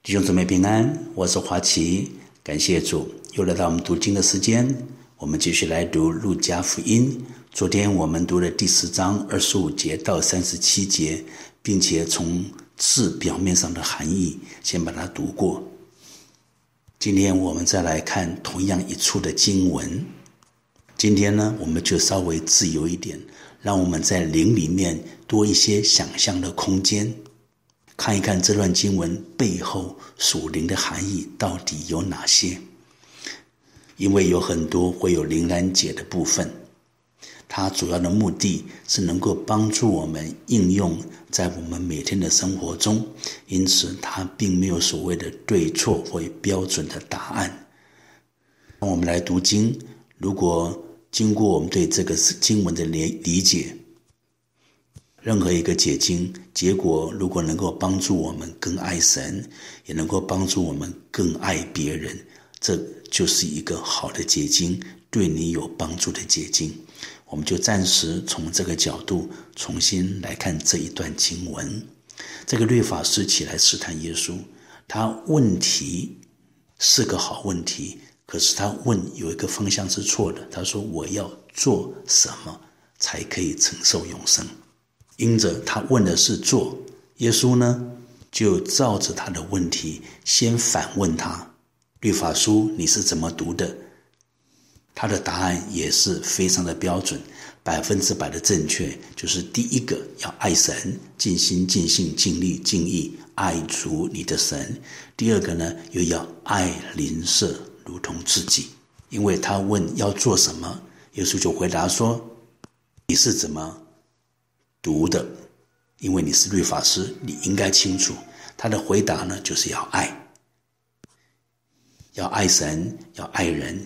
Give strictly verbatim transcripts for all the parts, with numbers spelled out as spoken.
弟兄姊妹平安，我是华奇，感谢主，又来到我们读经的时间。我们继续来读路加福音。昨天我们读了第十章二十五节到三十七节，并且从字表面上的含义先把它读过。今天我们再来看同样一处的经文。今天呢，我们就稍微自由一点，让我们在灵里面多一些想象的空间，看一看这段经文背后属灵的含义到底有哪些。因为有很多会有灵难解的部分，它主要的目的是能够帮助我们应用在我们每天的生活中，因此它并没有所谓的对错或标准的答案。当我们来读经，如果经过我们对这个经文的理解，任何一个解经结果如果能够帮助我们更爱神，也能够帮助我们更爱别人，这就是一个好的解经，对你有帮助的解经。我们就暂时从这个角度重新来看这一段经文。这个律法师起来试探耶稣，他问题是个好问题，可是他问有一个方向是错的。他说，我要做什么才可以承受永生？因着他问的是做，耶稣呢就照着他的问题先反问他，律法书你是怎么读的？他的答案也是非常的标准，百分之百的正确。就是第一个要爱神，尽心尽性尽力尽意爱主你的神。第二个呢，又要爱邻舍如同自己。因为他问要做什么，耶稣就回答说，你是怎么读的？因为你是律法师，你应该清楚。他的回答呢，就是要爱，要爱神，要爱人。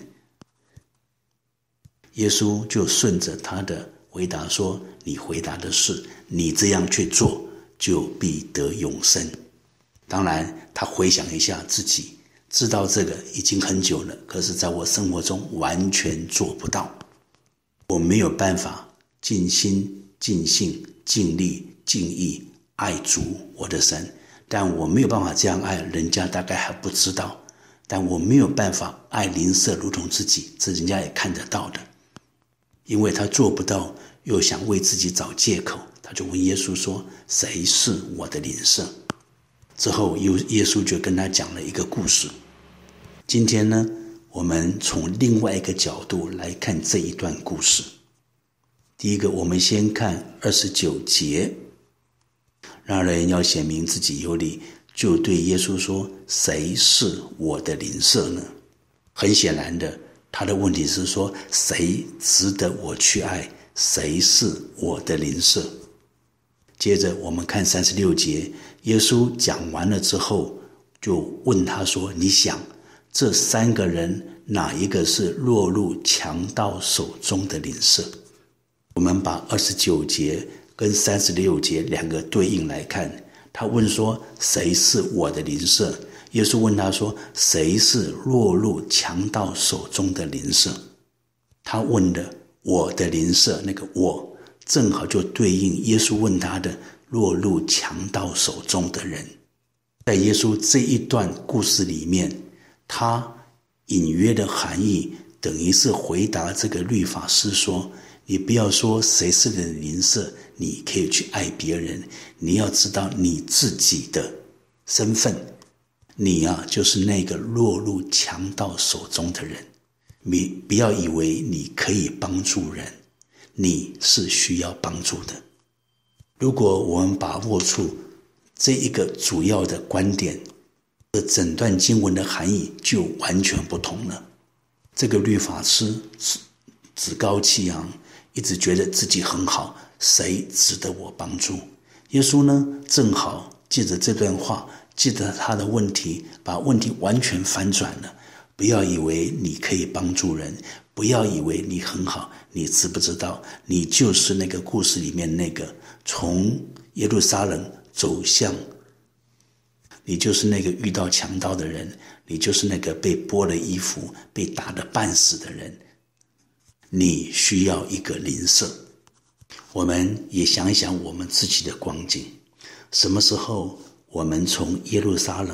耶稣就顺着他的回答说，你回答的是，你这样去做就必得永生。当然他回想一下自己，知道这个已经很久了，可是在我生活中完全做不到。我没有办法尽心尽性尽力尽意爱主我的神，但我没有办法这样爱，人家大概还不知道。但我没有办法爱邻舍如同自己，这人家也看得到的。因为他做不到，又想为自己找借口，他就问耶稣说，谁是我的邻舍？之后耶稣就跟他讲了一个故事。今天呢，我们从另外一个角度来看这一段故事。第一个，我们先看二十九节，让人要显明自己有理，就对耶稣说，谁是我的邻舍呢？很显然的，他的问题是说，谁值得我去爱？谁是我的邻舍？接着我们看三十六节，耶稣讲完了之后，就问他说，你想这三个人哪一个是落入强盗手中的邻舍？我们把二十九节跟三十六节两个对应来看。他问说，谁是我的邻舍？耶稣问他说，谁是落入强盗手中的邻舍？他问的我的邻舍，那个我正好就对应耶稣问他的落入强盗手中的人。在耶稣这一段故事里面，他隐约的含义等于是回答这个律法师说，你不要说谁是你的邻舍，你可以去爱别人，你要知道你自己的身份，你啊就是那个落入强盗手中的人。你不要以为你可以帮助人，你是需要帮助的。如果我们把握住这一个主要的观点，这整段经文的含义就完全不同了。这个律法师趾高气扬，一直觉得自己很好，谁值得我帮助？耶稣呢，正好借着这段话，借着他的问题，把问题完全反转了。不要以为你可以帮助人，不要以为你很好，你知不知道，你就是那个故事里面那个从耶路撒冷走向，你就是那个遇到强盗的人，你就是那个被剥了衣服，被打得半死的人。你需要一个邻舍。我们也想一想我们自己的光景，什么时候我们从耶路撒冷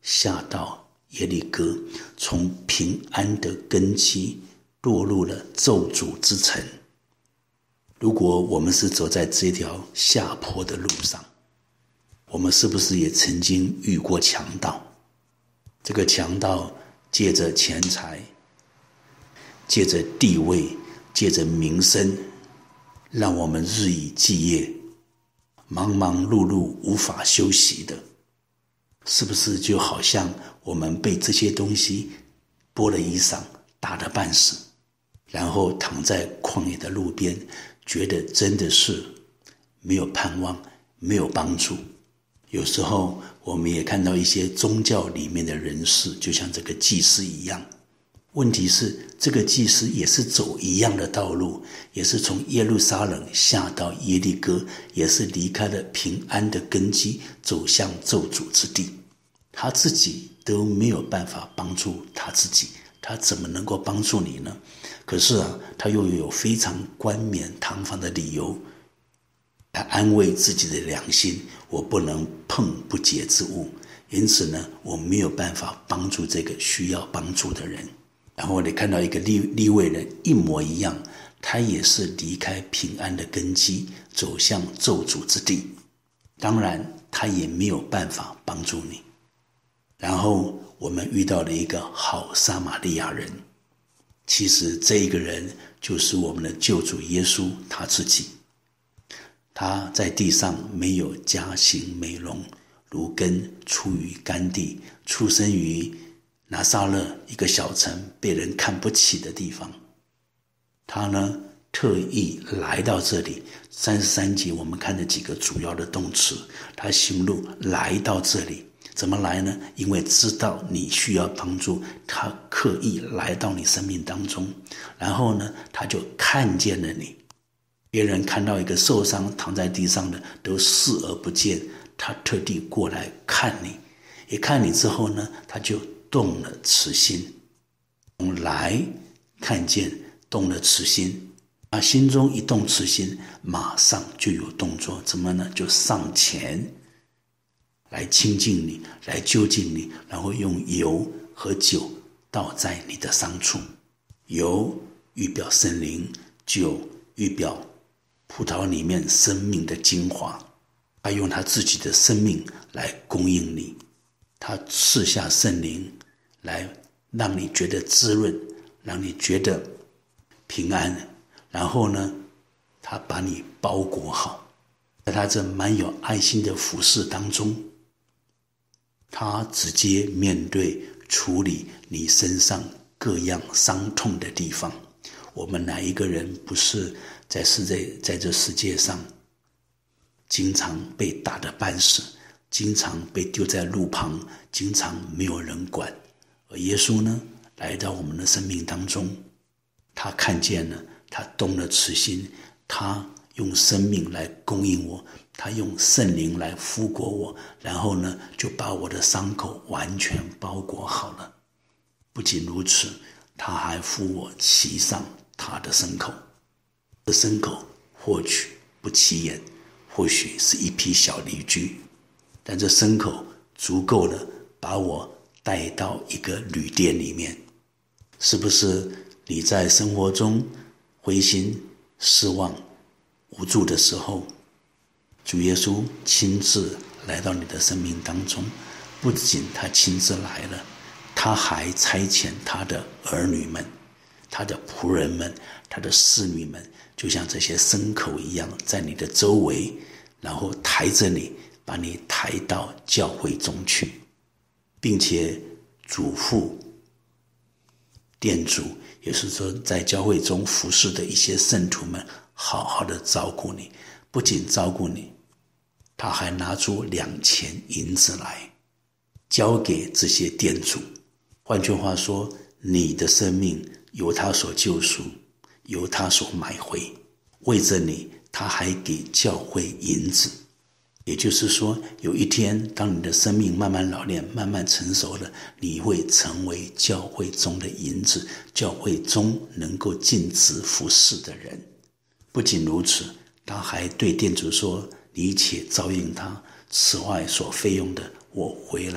下到耶利哥，从平安的根基落入了咒诅之城。如果我们是走在这条下坡的路上，我们是不是也曾经遇过强盗？这个强盗借着钱财，借着地位，借着名声，让我们日以继夜，忙忙碌碌，无法休息的。是不是就好像我们被这些东西剥了衣裳，打得半死，然后躺在旷野的路边，觉得真的是没有盼望，没有帮助。有时候我们也看到一些宗教里面的人士，就像这个祭司一样。问题是这个祭司也是走一样的道路，也是从耶路撒冷下到耶利哥，也是离开了平安的根基，走向咒诅之地。他自己都没有办法帮助他自己，他怎么能够帮助你呢？可是啊，他又有非常冠冕堂皇的理由来安慰自己的良心，我不能碰不洁之物，因此呢，我没有办法帮助这个需要帮助的人。然后你看到一个利利未人一模一样，他也是离开平安的根基，走向咒诅之地。当然他也没有办法帮助你。然后我们遇到了一个好撒玛利亚人，其实这一个人就是我们的救主耶稣他自己。他在地上没有家型美容，如根出于干地，出生于拿撒勒一个小城，被人看不起的地方。他呢特意来到这里，三十三节我们看了几个主要的动词，他行路来到这里。怎么来呢？因为知道你需要帮助，他刻意来到你生命当中，然后呢他就看见了你。别人看到一个受伤躺在地上的都视而不见，他特地过来看你，一看你之后呢，他就动了慈心。从来看见动了慈心，他心中一动慈心，马上就有动作。怎么呢？就上前来亲近你，来就近你，然后用油和酒倒在你的伤处。油预表圣灵，酒预表葡萄里面生命的精华。他用他自己的生命来供应你，他赐下圣灵来让你觉得滋润，让你觉得平安。然后呢，他把你包裹好，在他这蛮有爱心的服事当中，他直接面对处理你身上各样伤痛的地方。我们哪一个人不是在世界在这世界上经常被打得半死，经常被丢在路旁，经常没有人管。而耶稣呢，来到我们的生命当中，他看见了，他动了慈心，他用生命来供应我，他用圣灵来覆裹我，然后呢就把我的伤口完全包裹好了。不仅如此，他还扶我骑上他的牲口。这牲口或许不起眼，或许是一匹小驴驹，但这牲口足够了把我带到一个旅店里面。是不是你在生活中灰心失望无助的时候，主耶稣亲自来到你的生命当中？不仅他亲自来了，他还差遣他的儿女们，他的仆人们，他的侍女们，就像这些牲口一样，在你的周围，然后抬着你，把你抬到教会中去，并且嘱咐店主，也是说在教会中服侍的一些圣徒们，好好的照顾你。不仅照顾你，他还拿出两钱银子来交给这些店主。换句话说，你的生命由他所救赎，由他所买回。为着你，他还给教会银子。也就是说，有一天当你的生命慢慢老练，慢慢成熟了，你会成为教会中的银子，教会中能够尽职服侍的人。不仅如此，他还对店主说，你且照应他，此外所费用的我回来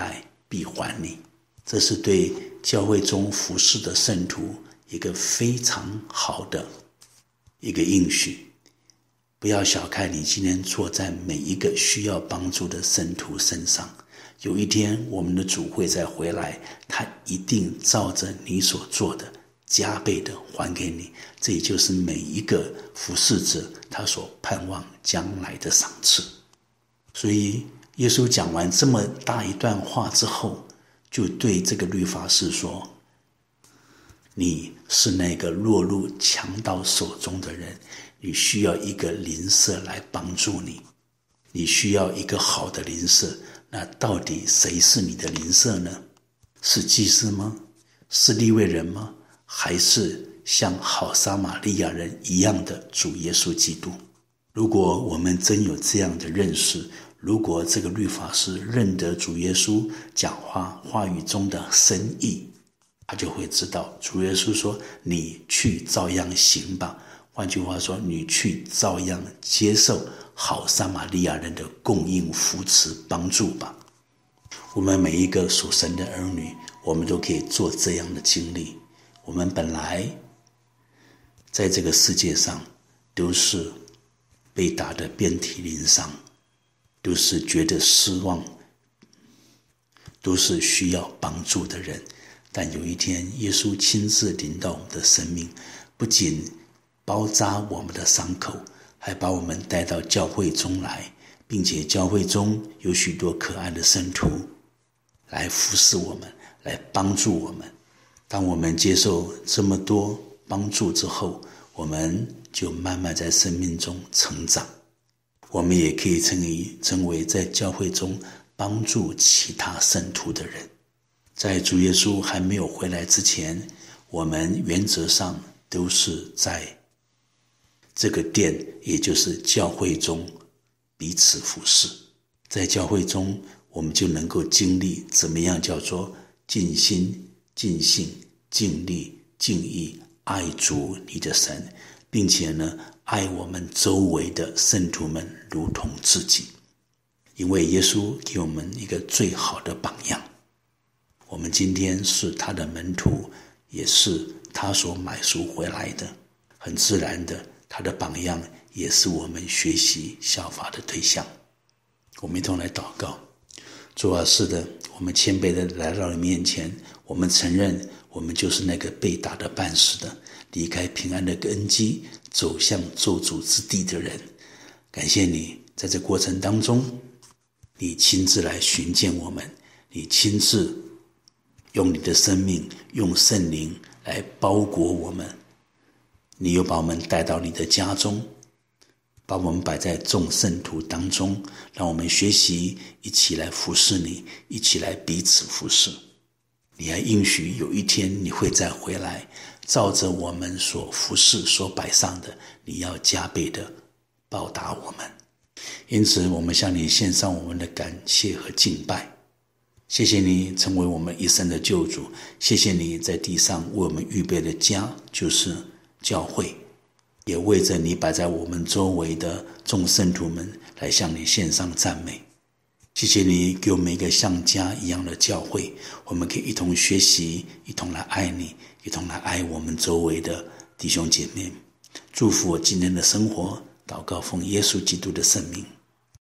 必还你。这是对教会中服侍的圣徒一个非常好的一个应许。不要小看你今天坐在每一个需要帮助的圣徒身上，有一天我们的主会再回来，他一定照着你所做的加倍的还给你。这也就是每一个服侍者他所盼望将来的赏赐。所以耶稣讲完这么大一段话之后，就对这个律法师说，你是那个落入强盗手中的人，你需要一个邻舍来帮助你，你需要一个好的邻舍。那到底谁是你的邻舍呢？是祭司吗？是利未人吗？还是像好撒玛利亚人一样的主耶稣基督？如果我们真有这样的认识，如果这个律法师认得主耶稣讲话话语中的深意，他就会知道主耶稣说你去照样行吧，换句话说，你去照样接受好撒玛利亚人的供应、扶持、帮助吧。我们每一个属神的儿女，我们都可以做这样的经历。我们本来在这个世界上都是被打得遍体鳞伤，都是觉得失望，都是需要帮助的人。但有一天耶稣亲自临到我们的生命，不仅包扎我们的伤口，还把我们带到教会中来，并且教会中有许多可爱的圣徒来服侍我们，来帮助我们。当我们接受这么多帮助之后，我们就慢慢在生命中成长。我们也可以成为成为在教会中帮助其他圣徒的人。在主耶稣还没有回来之前，我们原则上都是在这个殿，也就是教会中彼此服侍。在教会中，我们就能够经历怎么样叫做尽心、尽性、尽力、尽意爱主你的神，并且呢，爱我们周围的圣徒们如同自己。因为耶稣给我们一个最好的榜样，我们今天是他的门徒，也是他所买赎回来的，很自然的，他的榜样也是我们学习效法的对象。我们一同来祷告。主啊，是的，我们谦卑的来到你面前，我们承认我们就是那个被打得半死的，离开平安的根基，走向咒诅之地的人。感谢你在这过程当中，你亲自来寻见我们，你亲自用你的生命，用圣灵来包裹我们，你又把我们带到你的家中，把我们摆在众圣徒当中，让我们学习一起来服侍你，一起来彼此服侍。你还应许有一天你会再回来，照着我们所服侍所摆上的，你要加倍的报答我们。因此我们向你献上我们的感谢和敬拜。谢谢你成为我们一生的救主，谢谢你在地上为我们预备的家就是教会，也为着你摆在我们周围的众圣徒们来向你献上赞美。谢谢你给我们一个像家一样的教会，我们可以一同学习，一同来爱你，一同来爱我们周围的弟兄姐妹。祝福我今天的生活，祷告奉耶稣基督的圣名。